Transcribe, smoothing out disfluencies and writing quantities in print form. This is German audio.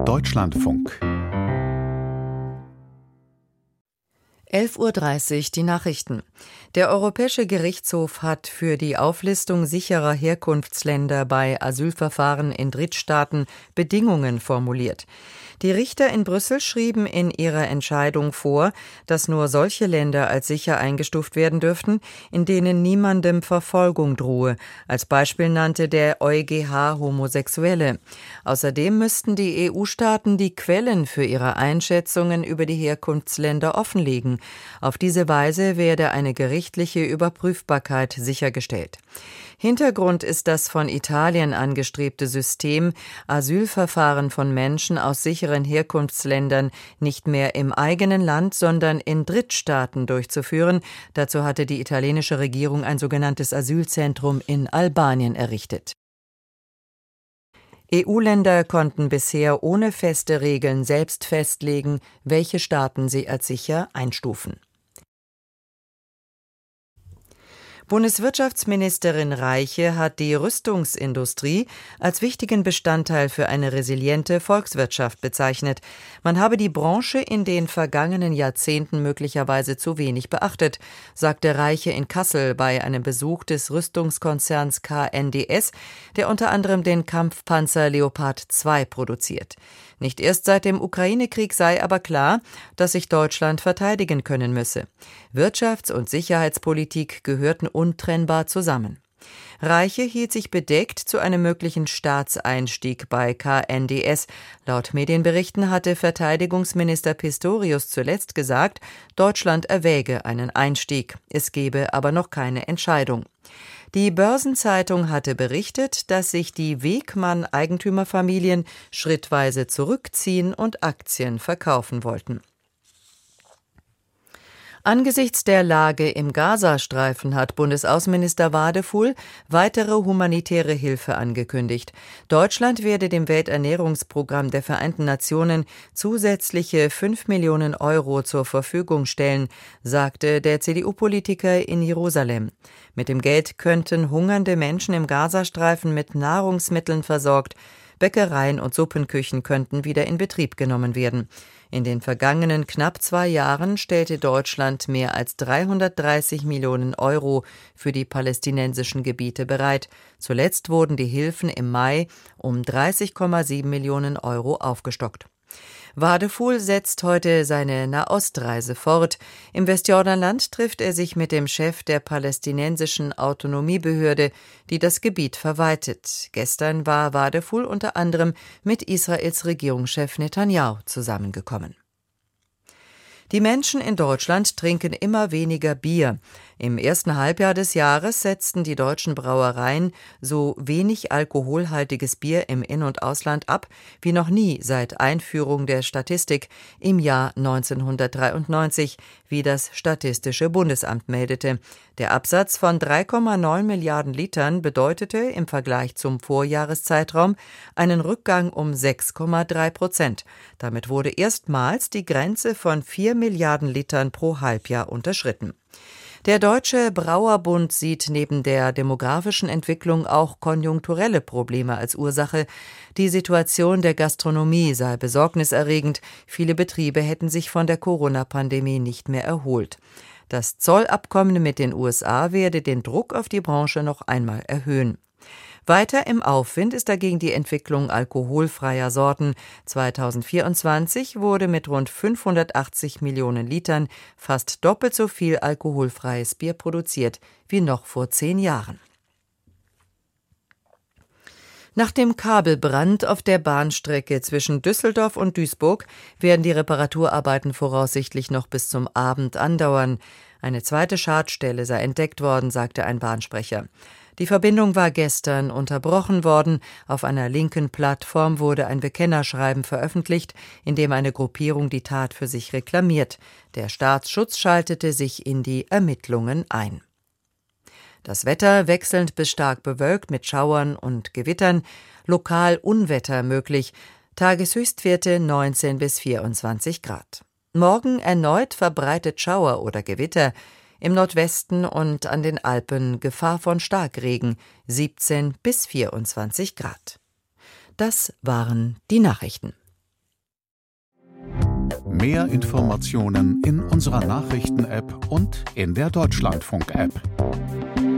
Deutschlandfunk 11:30 Uhr die Nachrichten. Der Europäische Gerichtshof hat für die Auflistung sicherer Herkunftsländer bei Asylverfahren in Drittstaaten Bedingungen formuliert. Die Richter in Brüssel schrieben in ihrer Entscheidung vor, dass nur solche Länder als sicher eingestuft werden dürften, in denen niemandem Verfolgung drohe. Als Beispiel nannte der EuGH Homosexuelle. Außerdem müssten die EU-Staaten die Quellen für ihre Einschätzungen über die Herkunftsländer offenlegen. Auf diese Weise werde eine gerichtliche Überprüfbarkeit sichergestellt. Hintergrund ist das von Italien angestrebte System, Asylverfahren von Menschen aus sicheren Herkunftsländern nicht mehr im eigenen Land, sondern in Drittstaaten durchzuführen. Dazu hatte die italienische Regierung ein sogenanntes Asylzentrum in Albanien errichtet. EU-Länder konnten bisher ohne feste Regeln selbst festlegen, welche Staaten sie als sicher einstufen. Bundeswirtschaftsministerin Reiche hat die Rüstungsindustrie als wichtigen Bestandteil für eine resiliente Volkswirtschaft bezeichnet. Man habe die Branche in den vergangenen Jahrzehnten möglicherweise zu wenig beachtet, sagte Reiche in Kassel bei einem Besuch des Rüstungskonzerns KNDS, der unter anderem den Kampfpanzer Leopard 2 produziert. Nicht erst seit dem Ukraine-Krieg sei aber klar, dass sich Deutschland verteidigen können müsse. Wirtschafts- und Sicherheitspolitik gehörten untrennbar zusammen. Reiche hielt sich bedeckt zu einem möglichen Staatseinstieg bei KNDS. Laut Medienberichten hatte Verteidigungsminister Pistorius zuletzt gesagt, Deutschland erwäge einen Einstieg. Es gebe aber noch keine Entscheidung. Die Börsenzeitung hatte berichtet, dass sich die Wegmann-Eigentümerfamilien schrittweise zurückziehen und Aktien verkaufen wollten. Angesichts der Lage im Gazastreifen hat Bundesaußenminister Wadefuhl weitere humanitäre Hilfe angekündigt. Deutschland werde dem Welternährungsprogramm der Vereinten Nationen zusätzliche 5 Millionen Euro zur Verfügung stellen, sagte der CDU-Politiker in Jerusalem. Mit dem Geld könnten hungernde Menschen im Gazastreifen mit Nahrungsmitteln versorgt, Bäckereien und Suppenküchen könnten wieder in Betrieb genommen werden. In den vergangenen knapp 2 Jahren stellte Deutschland mehr als 330 Millionen Euro für die palästinensischen Gebiete bereit. Zuletzt wurden die Hilfen im Mai um 30,7 Millionen Euro aufgestockt. Wadefuhl setzt heute seine Nahostreise fort. Im Westjordanland trifft er sich mit dem Chef der palästinensischen Autonomiebehörde, die das Gebiet verwaltet. Gestern war Wadefuhl unter anderem mit Israels Regierungschef Netanjahu zusammengekommen. Die Menschen in Deutschland trinken immer weniger Bier. Im ersten Halbjahr des Jahres setzten die deutschen Brauereien so wenig alkoholhaltiges Bier im In- und Ausland ab wie noch nie seit Einführung der Statistik im Jahr 1993, wie das Statistische Bundesamt meldete. Der Absatz von 3,9 Milliarden Litern bedeutete im Vergleich zum Vorjahreszeitraum einen Rückgang um 6,3%. Damit wurde erstmals die Grenze von 4 Milliarden Litern pro Halbjahr unterschritten. Der Deutsche Brauerbund sieht neben der demografischen Entwicklung auch konjunkturelle Probleme als Ursache. Die Situation der Gastronomie sei besorgniserregend. Viele Betriebe hätten sich von der Corona-Pandemie nicht mehr erholt. Das Zollabkommen mit den USA werde den Druck auf die Branche noch einmal erhöhen. Weiter im Aufwind ist dagegen die Entwicklung alkoholfreier Sorten. 2024 wurde mit rund 580 Millionen Litern fast doppelt so viel alkoholfreies Bier produziert wie noch vor 10 Jahren. Nach dem Kabelbrand auf der Bahnstrecke zwischen Düsseldorf und Duisburg werden die Reparaturarbeiten voraussichtlich noch bis zum Abend andauern. Eine zweite Schadstelle sei entdeckt worden, sagte ein Bahnsprecher. Die Verbindung war gestern unterbrochen worden. Auf einer linken Plattform wurde ein Bekennerschreiben veröffentlicht, in dem eine Gruppierung die Tat für sich reklamiert. Der Staatsschutz schaltete sich in die Ermittlungen ein. Das Wetter wechselnd bis stark bewölkt mit Schauern und Gewittern, lokal Unwetter möglich, Tageshöchstwerte 19 bis 24 Grad. Morgen erneut verbreitet Schauer oder Gewitter, im Nordwesten und an den Alpen Gefahr von Starkregen, 17 bis 24 Grad. Das waren die Nachrichten. Mehr Informationen in unserer Nachrichten-App und in der Deutschlandfunk-App.